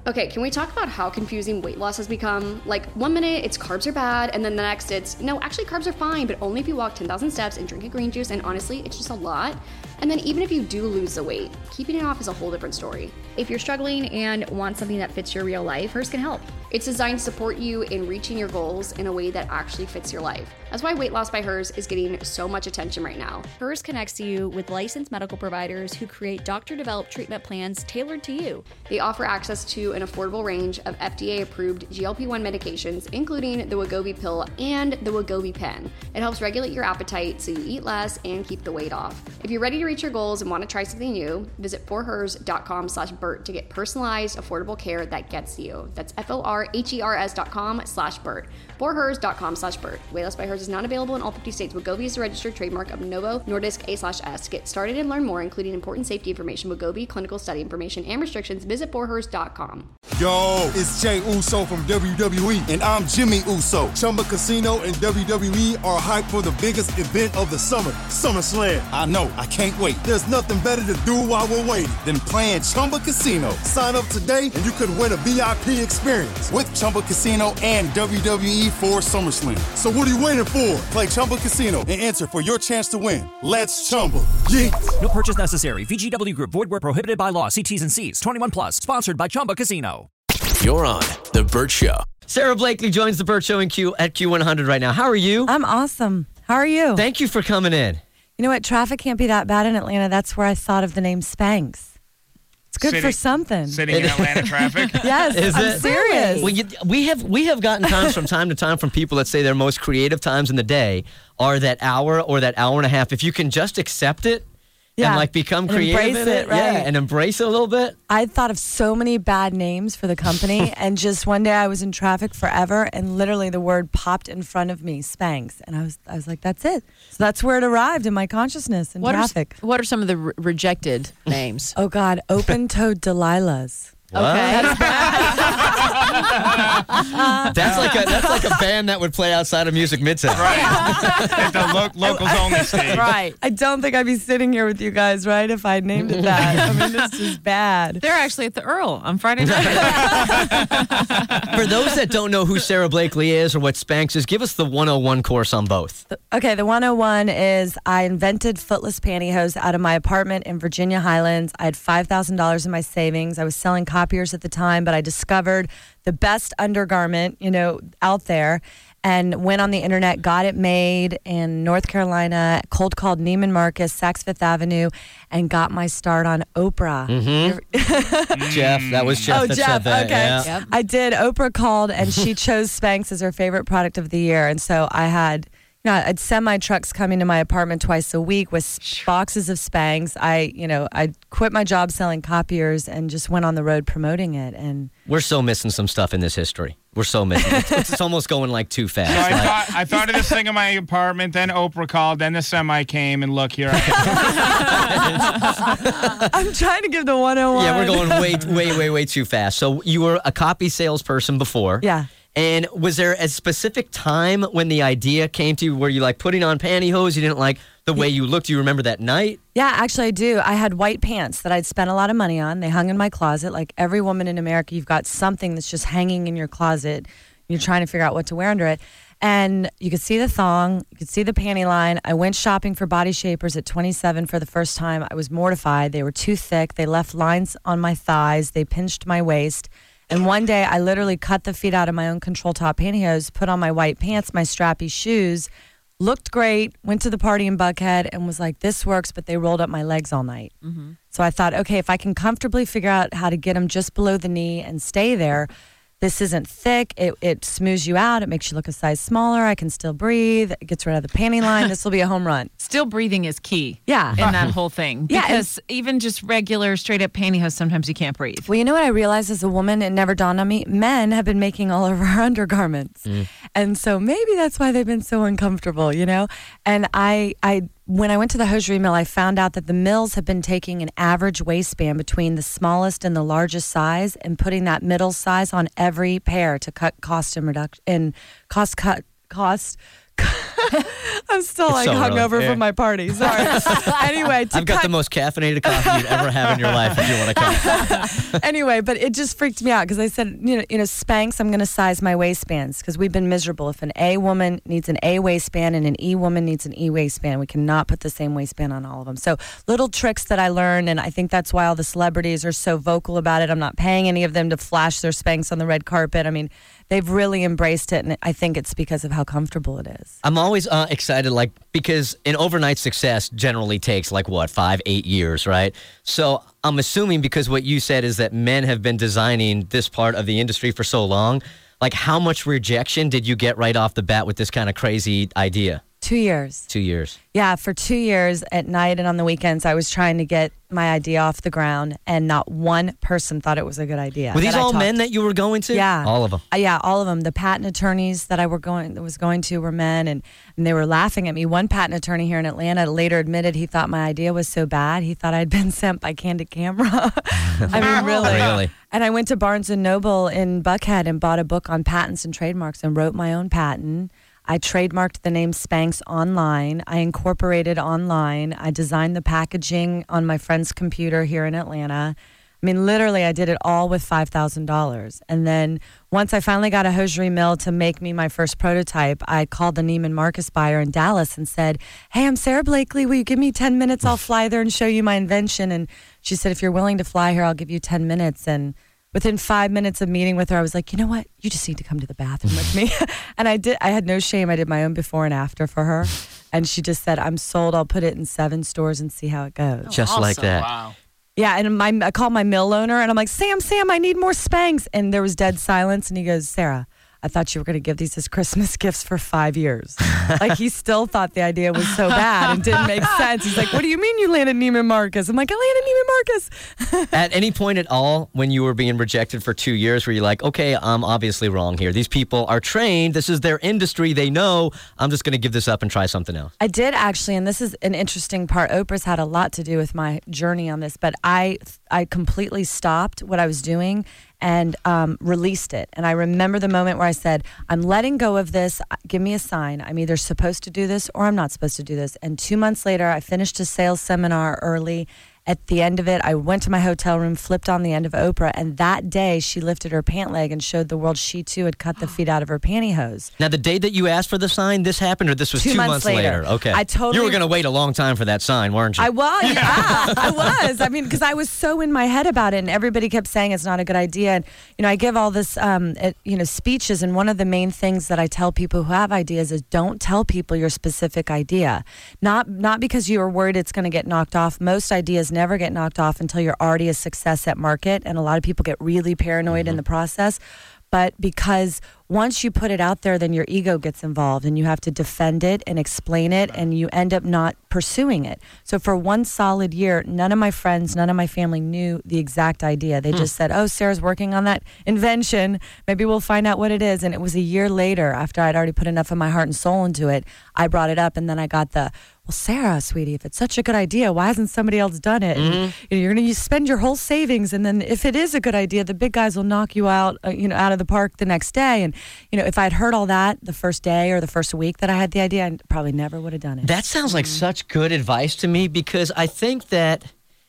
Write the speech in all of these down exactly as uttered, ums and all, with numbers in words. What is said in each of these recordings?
Okay, can we talk about how confusing weight loss has become? Like, one minute it's carbs are bad, and then the next it's, no, actually carbs are fine, but only if you walk ten thousand steps and drink a green juice, and honestly, it's just a lot. And then even if you do lose the weight, keeping it off is a whole different story. If you're struggling and want something that fits your real life, Hers can help. It's designed to support you in reaching your goals in a way that actually fits your life. That's why Weight Loss by Hers is getting so much attention right now. Hers connects you with licensed medical providers who create doctor-developed treatment plans tailored to you. They offer access to an affordable range of F D A-approved G L P one medications, including the Wegovy pill and the Wegovy pen. It helps regulate your appetite so you eat less and keep the weight off. If you're ready to reach your goals and want to try something new, visit forhers.com slash Bert to get personalized, affordable care that gets you. That's F-O-R-H-E-R-S dot com slash Bert. forhers.com slash Bert. Weight Loss by Hers is not available in all fifty states. Wegovy is a registered trademark of Novo Nordisk A slash S. To get started and learn more, including important safety information, Wegovy, clinical study information, and restrictions, visit forhers dot com. Yo, it's Jay Uso from W W E, and I'm Jimmy Uso. Chumba Casino and W W E are hyped for the biggest event of the summer, SummerSlam. I know, I can't wait. There's nothing better to do while we're waiting than playing Chumba Casino. Sign up today and you could win a V I P experience with Chumba Casino and W W E for SummerSlam. So what are you waiting for? Play Chumba Casino and enter for your chance to win. Let's Chumba. Yeah. No purchase necessary. V G W Group. Void where prohibited by law. See T's and C's. twenty-one plus. Sponsored by Chumba Casino. You're on The Bert Show. Sarah Blakely joins The Bert Show in Q at Q one hundred right now. How are you? I'm awesome. How are you? Thank you for coming in. You know what? Traffic can't be that bad in Atlanta. That's where I thought of the name Spanx. It's good sitting, for something. Sitting in Atlanta traffic? Yes, Is I'm it? serious. Well, you, we have we have gotten times from time to time from people that say their most creative times in the day are that hour or that hour and a half. If you can just accept it yeah. and like become and creative embrace in it, it, right. yeah, and embrace it a little bit. I thought of so many bad names for the company, and just one day I was in traffic forever, and literally the word popped in front of me, Spanx, and I was I was like, that's it. So that's where it arrived in my consciousness in what traffic. Are, what are some of the re- rejected names? Oh God, open-toed Delilahs. What? Okay. That's like a that's like a band that would play outside of Music Midtown. Right. At the lo- locals only stage. Right. I don't think I'd be sitting here with you guys, right, if I named it that. I mean, this is bad. They're actually at the Earl on Friday night. For those that don't know who Sarah Blakely is or what Spanx is, give us the one oh one course on both. Okay, the one oh one is I invented footless pantyhose out of my apartment in Virginia Highlands. I had five thousand dollars in my savings. I was selling copiers at the time, but I discovered the best undergarment, you know, out there, and went on the internet, got it made in North Carolina, cold called Neiman Marcus, Saks Fifth Avenue, and got my start on Oprah. Mm-hmm. Jeff, that was Jeff Oh, that Jeff, said that. okay. Yeah. Yep. I did. Oprah called, and she chose Spanx as her favorite product of the year, and so I had... You know, I'd semi trucks coming to my apartment twice a week with boxes of Spanx. I, you know, I quit my job selling copiers and just went on the road promoting it. And We're so missing some stuff in this history. We're so missing. It's, it's almost going like too fast. So I, Like- thought, I thought of this thing in my apartment, then Oprah called, then the semi came, and look, here I am. I'm trying to give the one oh one. yeah, we're going way, way, way, way too fast. So you were a copy salesperson before. Yeah. And was there a specific time when the idea came to you where you like putting on pantyhose? You didn't like the way you looked. Do you remember that night? Yeah, actually, I do. I had white pants that I'd spent a lot of money on. They hung in my closet. Like every woman in America, you've got something that's just hanging in your closet. You're trying to figure out what to wear under it. And you could see the thong, you could see the panty line. I went shopping for body shapers at twenty-seven for the first time. I was mortified. They were too thick. They left lines on my thighs. They pinched my waist. And one day, I literally cut the feet out of my own control top pantyhose, put on my white pants, my strappy shoes, looked great, went to the party in Buckhead, and was like, this works, but they rolled up my legs all night. Mm-hmm. So I thought, okay, if I can comfortably figure out how to get them just below the knee and stay there, this isn't thick. It, it smooths you out. It makes you look a size smaller. I can still breathe. It gets rid of the panty line. This will be a home run. Still breathing is key. Yeah. In that whole thing. Yeah, Because even just regular straight up pantyhose, sometimes you can't breathe. Well, you know what I realized as a woman, it never dawned on me, men have been making all of our undergarments. Mm. And so maybe that's why they've been so uncomfortable, you know? And I, I, when I went to the hosiery mill, I found out that the mills have been taking an average waistband between the smallest and the largest size and putting that middle size on every pair to cut cost and reduction and cost cut cost I'm still It's like so early. hungover Yeah. from my party. Sorry. Anyway, to I've got cut- the most caffeinated coffee you'd ever have in your life if you want to come. anyway, but it just freaked me out because I said, you know, you know, Spanx, I'm going to size my waistbands because we've been miserable. If an A woman needs an A waistband and an E woman needs an E waistband, we cannot put the same waistband on all of them. So little tricks that I learned, and I think that's why all the celebrities are so vocal about it. I'm not paying any of them to flash their Spanx on the red carpet. I mean, they've really embraced it, and I think it's because of how comfortable it is. I'm always uh, excited, like, because an overnight success generally takes, like, what, five, eight years, right? So I'm assuming because what you said is that men have been designing this part of the industry for so long, like, how much rejection did you get right off the bat with this kind of crazy idea? Two years. Two years. Yeah, for two years at night and on the weekends, I was trying to get my idea off the ground, and not one person thought it was a good idea. Were these that I all talked- men that you were going to? Yeah. All of them. Uh, yeah, all of them. The patent attorneys that I were going that was going to were men, and, and they were laughing at me. One patent attorney here in Atlanta later admitted he thought my idea was so bad he thought I'd been sent by Candid Camera. I mean, really. Really? And I went to Barnes and Noble in Buckhead and bought a book on patents and trademarks and wrote my own patent. I trademarked the name Spanx online. I incorporated online. I designed the packaging on my friend's computer here in Atlanta. I mean, literally, I did it all with five thousand dollars. And then once I finally got a hosiery mill to make me my first prototype, I called the Neiman Marcus buyer in Dallas and said, hey, I'm Sarah Blakely. Will you give me ten minutes? I'll fly there and show you my invention. And she said, if you're willing to fly here, I'll give you ten minutes. And within five minutes of meeting with her, I was like, you know what? You just need to come to the bathroom with me. And I did. I had no shame. I did my own before and after for her. And she just said, I'm sold. I'll put it in seven stores and see how it goes. Just like that. Wow. Yeah, and my I called my mill owner, and I'm like, Sam, Sam, I need more Spanx. And there was dead silence, and he goes, Sarah, I thought you were going to give these as Christmas gifts for five years. Like, he still thought the idea was so bad and didn't make sense. He's like, what do you mean you landed Neiman Marcus? I'm like, I landed Neiman Marcus. At any point at all when you were being rejected for two years, were you like, okay, I'm obviously wrong here. These people are trained. This is their industry. They know. I'm just going to give this up and try something else. I did actually, and this is an interesting part. Oprah's had a lot to do with my journey on this, but I I completely stopped what I was doing and um, released it. And I remember the moment where I said, I'm letting go of this. Give me a sign. I'm either supposed to do this or I'm not supposed to do this. And two months later, I finished a sales seminar early. At the end of it, I went to my hotel room, flipped on the end of Oprah, and that day she lifted her pant leg and showed the world she too had cut the feet out of her pantyhose. Now, the day that you asked for the sign, this happened, or this was Two two, months later. Okay. I totally- You were going to wait a long time for that sign, weren't you? I was, yeah, I was. I mean, because I was so in my head about it, and everybody kept saying it's not a good idea. And you know, I give all this, um, it, you know, speeches, and one of the main things that I tell people who have ideas is don't tell people your specific idea. Not not because you are worried it's going to get knocked off. Most ideas never get knocked off until you're already a success at market, and a lot of people get really paranoid mm-hmm. in the process. But because once you put it out there, then your ego gets involved and you have to defend it and explain it, and you end up not pursuing it. So for one solid year, none of my friends, none of my family knew the exact idea. They hmm. just said, oh, Sarah's working on that invention. Maybe we'll find out what it is. And it was a year later, after I'd already put enough of my heart and soul into it, I brought it up, and then I got the, well, Sarah, sweetie, if it's such a good idea, why hasn't somebody else done it? Mm-hmm. And, you know, you're going to spend your whole savings, and then if it is a good idea, the big guys will knock you out, uh, you know, out of the park the next day. And you know, if I'd heard all that the first day or the first week that I had the idea, I probably never would have done it. That sounds like mm-hmm. such good advice to me, because I think that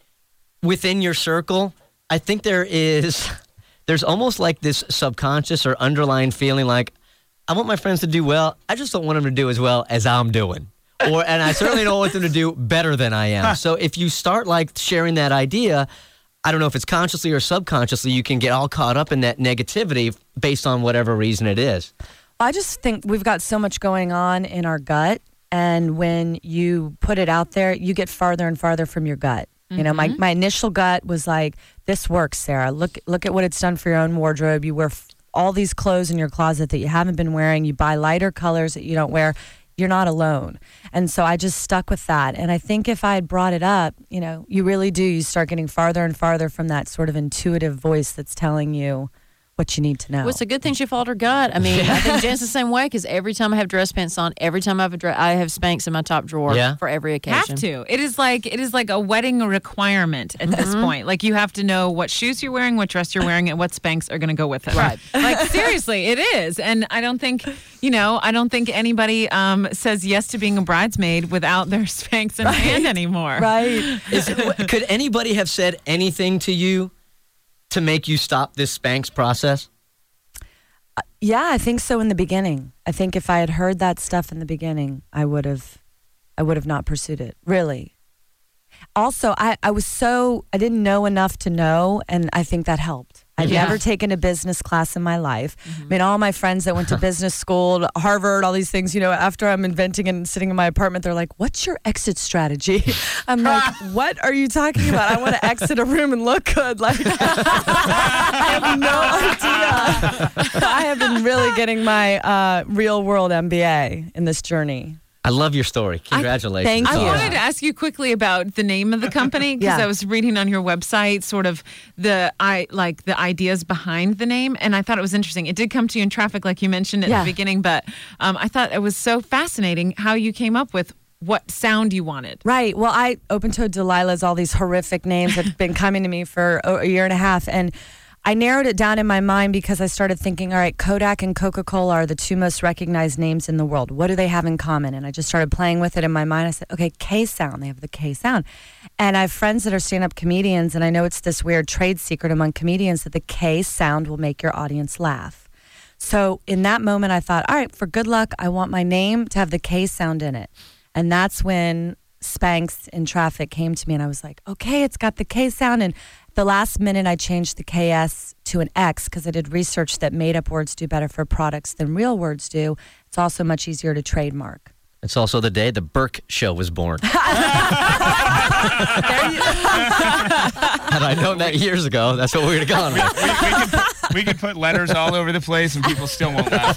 within your circle, I think there is, there's almost like this subconscious or underlying feeling like, I want my friends to do well. I just don't want them to do as well as I'm doing. Or, and I certainly don't want them to do better than I am. So if you start like sharing that idea, I don't know if it's consciously or subconsciously, you can get all caught up in that negativity based on whatever reason it is. I just think we've got so much going on in our gut, and when you put it out there, you get farther and farther from your gut. Mm-hmm. You know, my, my initial gut was like, this works, Sarah. Look, look at what it's done for your own wardrobe. You wear f- all these clothes in your closet that you haven't been wearing. You buy lighter colors that you don't wear. You're not alone. And so I just stuck with that. And I think if I had brought it up, you know, you really do. You start getting farther and farther from that sort of intuitive voice that's telling you what you need to know. Well, it's a good thing she followed her gut. I mean, I think Jen's the same way because every time I have dress pants on, every time I have a dress, I have Spanx in my top drawer Yeah. for every occasion. Have to. It is like it is like a wedding requirement at this point. Like you have to know what shoes you're wearing, what dress you're wearing, and what Spanx are going to go with it. Right. Like seriously, it is. And I don't think you know. I don't think anybody um, says yes to being a bridesmaid without their Spanx in hand anymore. Right. Is it, could anybody have said anything to you to make you stop this Spanx process? Yeah, I think so in the beginning. I think if I had heard that stuff in the beginning, I would have I would have not pursued it. Really. Also, I, I was so I didn't know enough to know, and I think that helped. I'd Yeah. never taken a business class in my life. I mean, all my friends that went to business school, Harvard, all these things, you know, after I'm inventing and sitting in my apartment, they're like, what's your exit strategy? I'm like, what are you talking about? I want to exit a room and look good. Like, I have no idea. I have been really getting my uh, real world M B A in this journey. I love your story. Congratulations. thank I you. wanted to ask you quickly about the name of the company because Yeah. I was reading on your website sort of the I like the ideas behind the name, and I thought it was interesting. It did come to you in traffic, like you mentioned at Yeah. the beginning, but um, I thought it was so fascinating how you came up with what sound you wanted. Right. Well, I open toed Delilah's, all these horrific names that have been coming to me for a year and a half. And I narrowed it down in my mind because I started thinking, all right, Kodak and Coca-Cola are the two most recognized names in the world. What do they have in common? And I just started playing with it in my mind. I said, okay, K sound. They have the K sound. And I have friends that are stand-up comedians, and I know it's this weird trade secret among comedians that the K sound will make your audience laugh. So in that moment, I thought, all right, for good luck, I want my name to have the K sound in it. And that's when Spanx in traffic came to me, and I was like, okay, it's got the K sound. And the last minute, I changed the K S to an X because I did research that made-up words do better for products than real words do. It's also much easier to trademark. It's also the day the Burke Show was born. Had I known that years ago, that's what we would have gone with. we, we, could put, we could put letters all over the place and people still won't laugh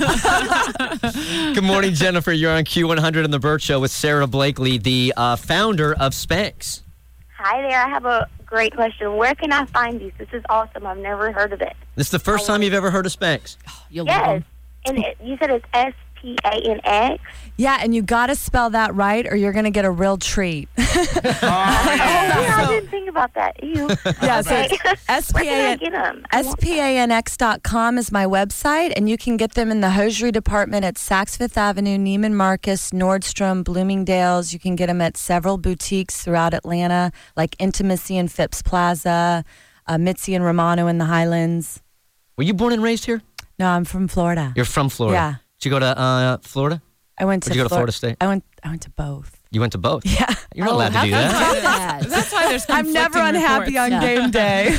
at us. Good morning, Jennifer. You're on Q one hundred on the Burt Show with Sarah Blakely, the uh, founder of Spanx. Hi there. I have a great question. Where can I find these? This is awesome. I've never heard of it. This is the first time you've ever heard of Spanx. You'll love Yes. them. And it, you said it's S P A N X? Yeah, and you got to spell that right or you're going to get a real treat. Oh, yeah. Yeah, I didn't think about that. Ew. Yeah, so Okay. it's S P Where can I A get them? S P A N X dot com is my website, and you can get them in the hosiery department at Saks Fifth Avenue, Neiman Marcus, Nordstrom, Bloomingdale's. You can get them at several boutiques throughout Atlanta, like Intimacy and Phipps Plaza, uh, Mitzi and Romano in the Highlands. Were you born and raised here? No, I'm from Florida. You're from Florida. Yeah. Did you go to uh, Florida? I went Or to did you go to Flor- Florida State? I went. I went to both. You went to both? Yeah. You're not allowed to how do come that. you do that? That's why there's I'm never conflicting unhappy reports. on game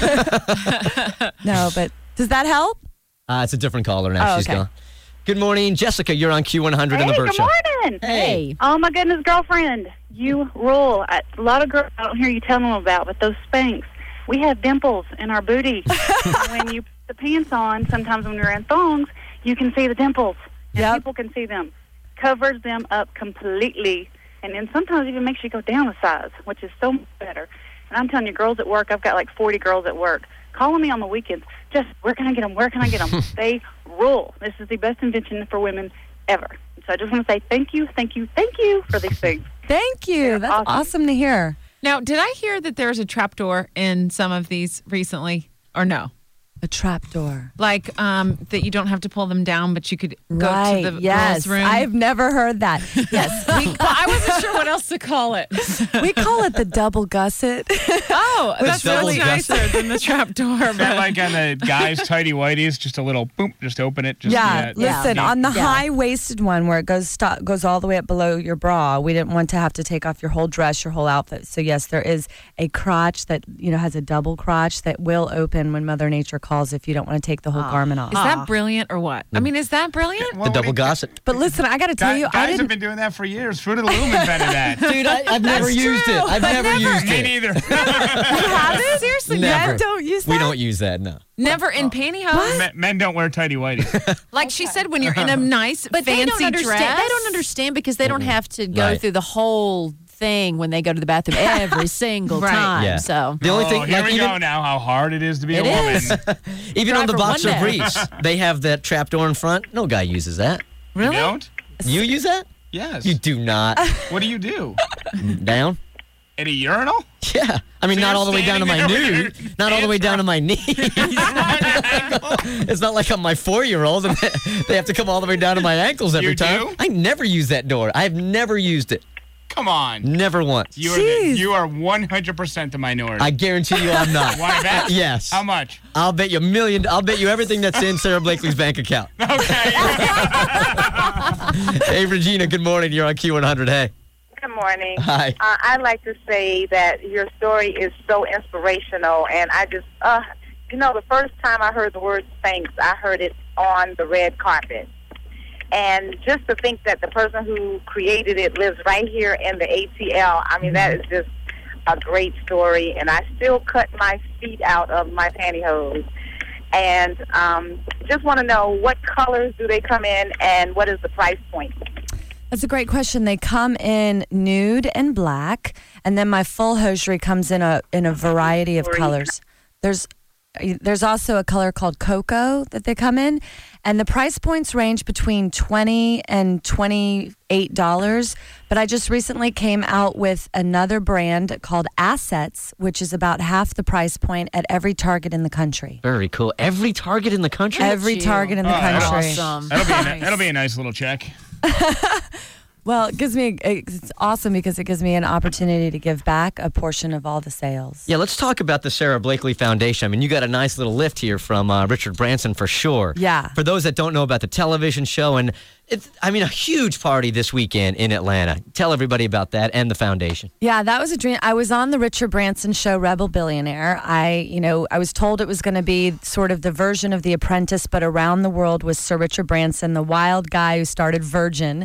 day. No, but does that help? Uh, it's a different caller now. Oh, She's okay. gone. Good morning, Jessica. You're on Q one hundred on the Hey, Burt good Show. morning. Hey. Oh, my goodness, girlfriend. You rule. A lot of girls I don't hear you telling them about, but those Spanx. We have dimples in our booty. When you put the pants on, sometimes when you're in thongs, you can see the dimples. And Yep. people can see them. Covers them up completely. And then sometimes even makes you go down a size, which is so much better. And I'm telling you, girls at work, I've got like forty girls at work, calling me on the weekends, just, where can I get them? Where can I get them? They rule. This is the best invention for women ever. So I just want to say thank you, thank you, thank you for these things. Thank you. That's awesome. awesome to hear. Now, did I hear that there's a trapdoor in some of these recently, or no? A trap door. Like um, that you don't have to pull them down, but you could go Right. to the yes. girls' room. I've never heard that. Yes. We, well, I wasn't sure what else to call it. We call it the double gusset. Oh, that's double really gusset. nicer than the trapdoor. Is that like on the guys' tighty whities? Just a little boom, just open it. Just Yeah, yeah, listen, neat. on the Yeah. high-waisted one where it goes sto- goes all the way up below your bra, we didn't want to have to take off your whole dress, your whole outfit. So yes, there is a crotch that, you know, has a double crotch that will open when Mother Nature calls if you don't want to take the whole garment off. Is that brilliant or what? I mean, is that brilliant? Well, The what double do you- gossip. But listen, I got to tell Guys, you, I guys have didn't. been doing that for years. Fruit of the Loom invented that. Dude, I, I've never used it. I've never, used Me it. neither. You haven't? Seriously, Never. Men don't use that. We don't use that, no. never in pantyhose. Men, men don't wear tighty whities. Like she said, when you're in a nice, But fancy they don't understand. dress. They don't understand because they don't have to go Right. through the whole thing when they go to the bathroom every single Right. time. Yeah. So The only oh, thing, here like we even, go now. How hard it is to be It a woman. is. even on the Try for boxer one day. briefs, they have that trap door in front. No guy uses that. You don't? You use that? Yes. You do not. What do you do? Down? At a urinal? Yeah. I mean, So not you're all the way down to my standing there knee. with your Not all the way pants down to my knee. It's not like I'm my four-year-old and they have to come all the way down to my ankles every You time. do? I never use that door. I've never used it. Come on. Never once. You are, the, you are one hundred percent the minority. I guarantee you I'm not. Want to bet? Yes. How much? I'll bet you a million. I'll bet you everything that's in Sarah Blakely's bank account. Okay. Hey, Regina, good morning. You're on Q one hundred. Hey. Good morning. Hi. Uh, I'd like to say that your story is so inspirational, and I just, uh, you know, the first time I heard the word Spanx, I heard it on the red carpet. And just to think that the person who created it lives right here in the A T L, I mean, that is just a great story. And I still cut my feet out of my pantyhose. And um, just want to know, what colors do they come in, and what is the price point? That's a great question. They come in nude and black, and then my full hosiery comes in a in a variety of colors. There's there's also a color called cocoa that they come in, and the price points range between twenty and twenty-eight dollars. But I just recently came out with another brand called Assets, which is about half the price point at every Target in the country. Very cool. Every Target in the country? Every Target in the Oh, that'll- country. That'll be, a, that'll be a nice little check. Well, it gives me it's awesome because it gives me an opportunity to give back a portion of all the sales. Yeah, let's talk about the Sarah Blakely Foundation. I mean, you got a nice little lift here from uh, Richard Branson for sure. Yeah. For those that don't know about the television show, and it's, I mean, a huge party this weekend in Atlanta. Tell everybody about that and the foundation. Yeah, that was a dream. I was on the Richard Branson show, Rebel Billionaire. I, you know, I was told it was going to be sort of the version of The Apprentice, but around the world with Sir Richard Branson, the wild guy who started Virgin.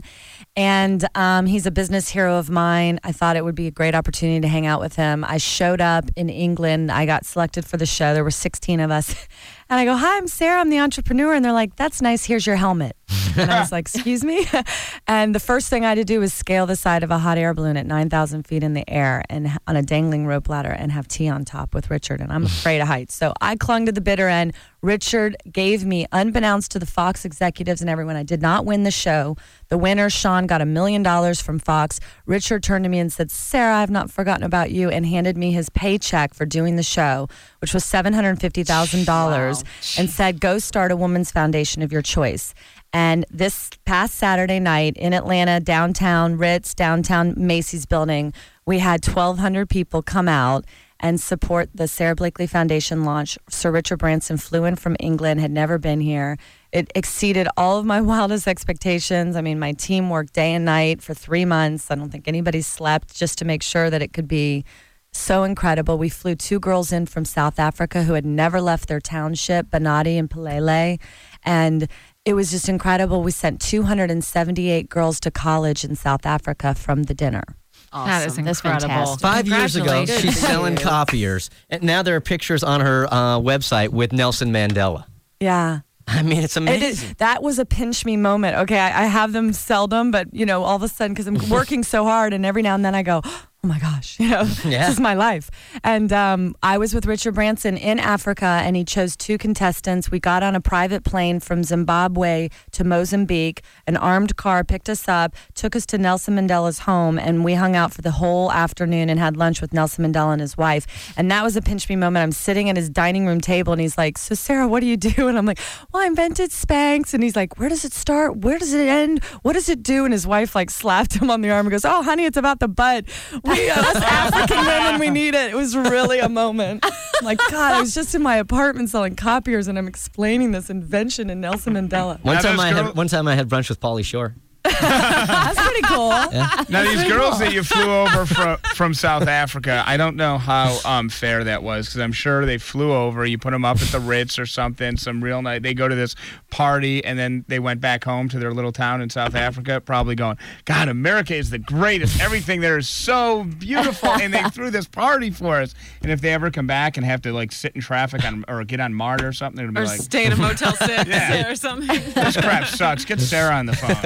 And um, he's a business hero of mine. I thought it would be a great opportunity to hang out with him. I showed up in England. I got selected for the show. There were sixteen of us. And I go, hi, I'm Sarah. I'm the entrepreneur. And they're like, that's nice. Here's your helmet. And I was like, excuse me? And the first thing I had to do was scale the side of a hot air balloon at nine thousand feet in the air and on a dangling rope ladder and have tea on top with Richard. And I'm afraid of heights. So I clung to the bitter end. Richard gave me, unbeknownst to the Fox executives and everyone, I did not win the show. The winner, Sean, got a million dollars from Fox. Richard turned to me and said, Sarah, I've not forgotten about you, and handed me his paycheck for doing the show, which was seven hundred fifty thousand dollars, wow. And said, go start a women's foundation of your choice. And this past Saturday night in Atlanta, downtown Ritz, downtown Macy's building, we had twelve hundred people come out and support the Sarah Blakely Foundation launch. Sir Richard Branson flew in from England, had never been here. It exceeded all of my wildest expectations. I mean, my team worked day and night for three months. I don't think anybody slept just to make sure that it could be so incredible. We flew two girls in from South Africa who had never left their township, Banati and Palele, and it was just incredible. We sent two hundred seventy-eight girls to college in South Africa from the dinner. Awesome. That is incredible. That's Five years ago, she's selling copiers, and now there are pictures on her uh, website with Nelson Mandela. Yeah. I mean, it's amazing. It is, that was a pinch me moment. Okay, I, I have them seldom, but, you know, all of a sudden, because I'm working so hard, and every now and then I go, oh my gosh, you know, yeah. This is my life. And um, I was with Richard Branson in Africa, and he chose two contestants. We got on a private plane from Zimbabwe to Mozambique. An armed car picked us up, took us to Nelson Mandela's home, and we hung out for the whole afternoon and had lunch with Nelson Mandela and his wife. And that was a pinch me moment. I'm sitting at his dining room table, and he's like, so Sarah, what do you do? And I'm like, well, I invented Spanx. And he's like, where does it start? Where does it end? What does it do? And his wife like slapped him on the arm and goes, oh, honey, it's about the butt. We, uh, us African women, we need it. It was really a moment. I'm like, God, I was just in my apartment selling copiers, and I'm explaining this invention in Nelson Mandela. One time, I had, one time I had brunch with Pauly Shore. That's pretty cool. Yeah. Now, these girls that you flew over from, from South Africa, I don't know how um, fair that was, because I'm sure they flew over. You put them up at the Ritz or something, some real night. They go to this party, and then they went back home to their little town in South Africa, probably going, God, America is the greatest. Everything there is so beautiful, and they threw this party for us. And if they ever come back and have to like sit in traffic on or get on MARTA or something, it'll be or like, stay in a Motel six yeah. or something. This crap sucks. Get Sarah on the phone. Yeah, right.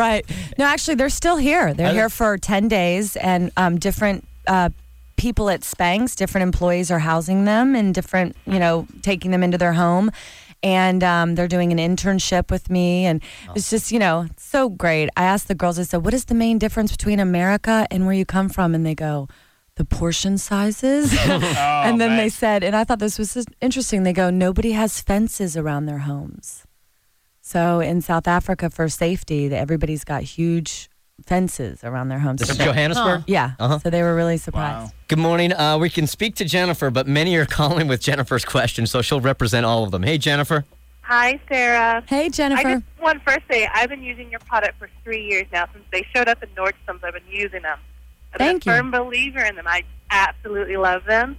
Right. No, actually, they're still here. They're here for ten days, and um, different uh, people at Spanx, different employees are housing them and different, you know, taking them into their home. And um, they're doing an internship with me. And it's just, you know, so great. I asked the girls, I said, what is the main difference between America and where you come from? And they go, the portion sizes. Oh, and then man. they said, and I thought this was just interesting, they go, nobody has fences around their homes. So in South Africa, for safety, everybody's got huge fences around their homes. This is Johannesburg? Yeah. Uh-huh. So they were really surprised. Good morning. Uh, we can speak to Jennifer, but many are calling with Jennifer's questions, so she'll represent all of them. Hey, Jennifer. Hi, Sarah. Hey, Jennifer. I just want to first say I've been using your product for three years now. Since they showed up in Nordstrom's, I've been using them. I'm Thank a you. firm believer in them. I absolutely love them.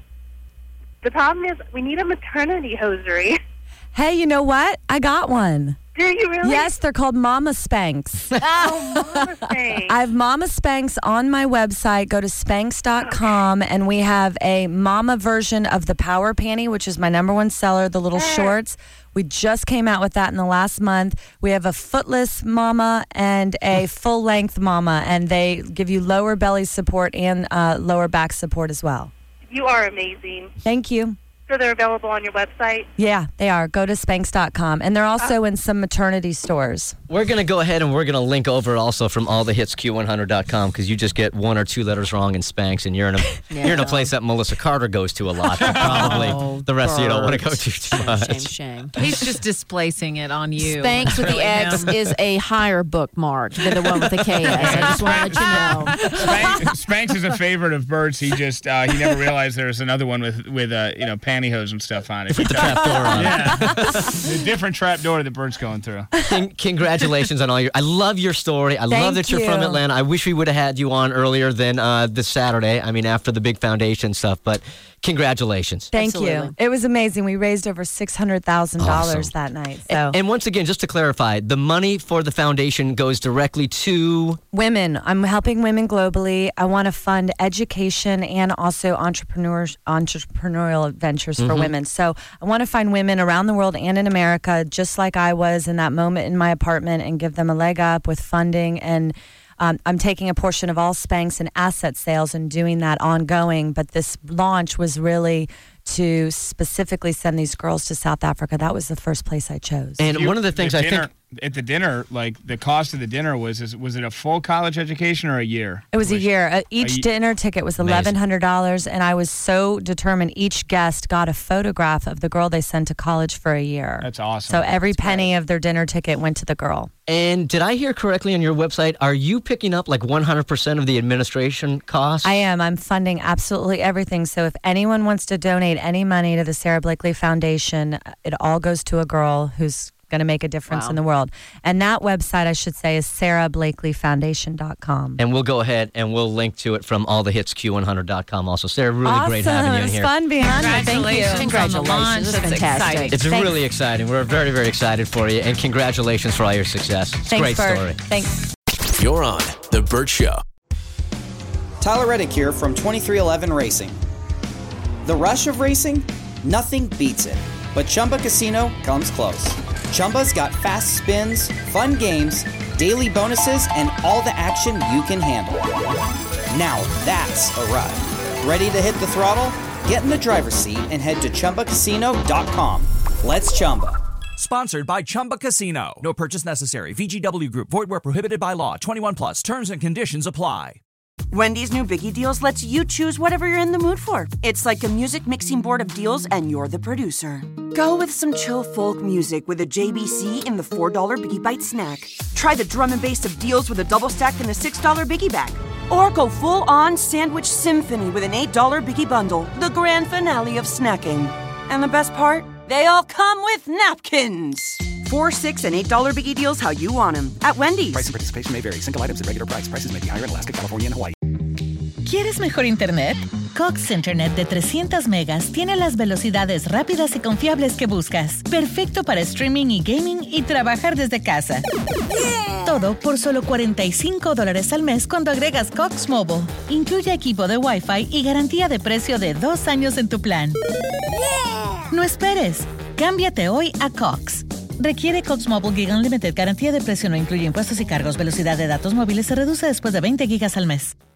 The problem is we need a maternity hosiery. Hey, you know what? I got one. Do you really? Yes, they're called Mama Spanx. Oh, Mama Spanx. I have Mama Spanx on my website. Go to Spanx dot com, and we have a mama version of the Power Panty, which is my number one seller, the little shorts. We just came out with that in the last month. We have a footless mama and a full-length mama, and they give you lower belly support and uh, lower back support as well. You are amazing. Thank you. So they're available on your website? Yeah, they are. Go to Spanx dot com. And they're also in some maternity stores. We're going to go ahead and we're going to link over also from all the hits Q one hundred dot com because you just get one or two letters wrong in Spanx, and you're in a Yeah. you're in a place that Melissa Carter goes to a lot. But probably Oh, the rest of you don't want to go Bert. to too much. Shame, shame. He's just displacing it on you. Spanx with the Really, X him. is a higher bookmark than the one with the K S. I just want to let you know. Spanx, Spanx is a favorite of Bert's. He just uh, he never realized there was another one with with uh, you know pantyhose and stuff on it. Put the trap door on. Yeah, a different trap door that Bert's going through. Con- congratulations on all your. I love your story. I love Thank that you're from you. Atlanta. I wish we would have had you on earlier than uh, this Saturday. I mean, after the big foundation stuff. But congratulations. Thank Absolutely. you. It was amazing. We raised over six hundred thousand dollars Awesome. that night. So And once again, just to clarify, the money for the foundation goes directly to. women, I'm helping women globally. I want to fund education and also entrepreneurs, entrepreneurial ventures for Mhm. women. So I want to find women around the world and in America, just like I was in that moment in my apartment, and give them a leg up with funding. And um, I'm taking a portion of all Spanx and asset sales and doing that ongoing. But this launch was really to specifically send these girls to South Africa. That was the first place I chose. And You- one of the things the I dinner, think. at the dinner, like the cost of the dinner was is, was it a full college education or a year? It was a year. Uh, each ye- dinner ticket was Amazing. eleven hundred dollars, and I was so determined. Each guest got a photograph of the girl they sent to college for a year. That's awesome. So every penny of their dinner ticket went to the girl. And did I hear correctly on your website? Are you picking up like one hundred percent of the administration costs? I am. I'm funding absolutely everything. So if anyone wants to donate any money to the Sarah Blakely Foundation, it all goes to a girl who's going to make a difference Wow. in the world. And that website, I should say, is sarah blakely foundation dot com. And we'll go ahead and we'll link to it from all the hits Q one hundred dot com also. Sarah, really awesome. great having you It in was here. fun being on here. Thank you. Congratulations, Congratulations. on the launch. It's That's fantastic. exciting. It's Thanks. really exciting. We're very, very excited for you. And congratulations for all your success. It's a Thanks, great Bert. story. Thanks. You're on The Bert Show. Tyler Reddick here from twenty-three eleven Racing. The rush of racing? Nothing beats it. But Chumba Casino comes close. Chumba's got fast spins, fun games, daily bonuses, and all the action you can handle. Now that's a ride. Ready to hit the throttle? Get in the driver's seat and head to Chumba Casino dot com. Let's Chumba. Sponsored by Chumba Casino. No purchase necessary. V G W Group. Void where prohibited by law. twenty-one plus. Terms and conditions apply. Wendy's new Biggie Deals lets you choose whatever you're in the mood for. It's like a music mixing board of deals, and you're the producer. Go with some chill folk music with a J B C in the four dollar Biggie Bite snack. Try the drum and bass of deals with a double stack in the six dollar Biggie Bag. Or go full-on sandwich symphony with an eight dollar Biggie Bundle, the grand finale of snacking. And the best part? They all come with napkins. Four, six, and eight dollar Biggie Deals how you want them at Wendy's. Price and participation may vary. Single items at regular price. Prices may be higher in Alaska, California, and Hawaii. ¿Quieres mejor internet? Cox Internet de trescientos megas tiene las velocidades rápidas y confiables que buscas. Perfecto para streaming y gaming y trabajar desde casa. Yeah. Todo por solo cuarenta y cinco dólares al mes cuando agregas Cox Mobile. Incluye equipo de Wi-Fi y garantía de precio de dos años en tu plan. Yeah. No esperes. Cámbiate hoy a Cox. Requiere Cox Mobile Gig Unlimited. Garantía de precio no incluye impuestos y cargos. Velocidad de datos móviles se reduce después de veinte gigas al mes.